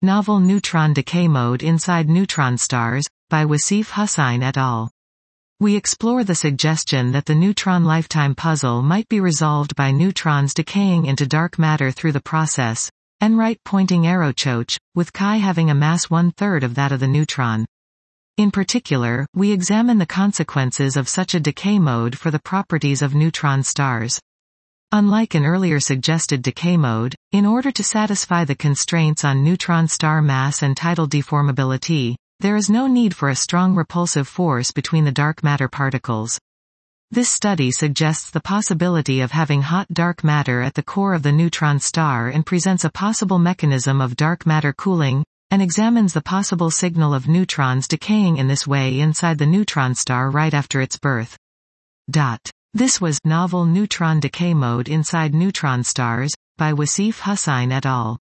Novel Neutron Decay Mode Inside Neutron Stars, by Wasif Hussain et al. We explore the suggestion that the neutron lifetime puzzle might be resolved by neutrons decaying into dark matter through the process, Enright pointing arrow choch, with chi having a mass 1/3 of that of the neutron. In particular, we examine the consequences of such a decay mode for the properties of neutron stars. Unlike an earlier suggested decay mode, in order to satisfy the constraints on neutron star mass and tidal deformability, there is no need for a strong repulsive force between the dark matter particles. This study suggests the possibility of having hot dark matter at the core of the neutron star and presents a possible mechanism of dark matter cooling, and examines the possible signal of neutrons decaying in this way inside the neutron star right after its birth. This was Novel Neutron Decay Mode Inside Neutron Stars, by Wasif Hussain et al.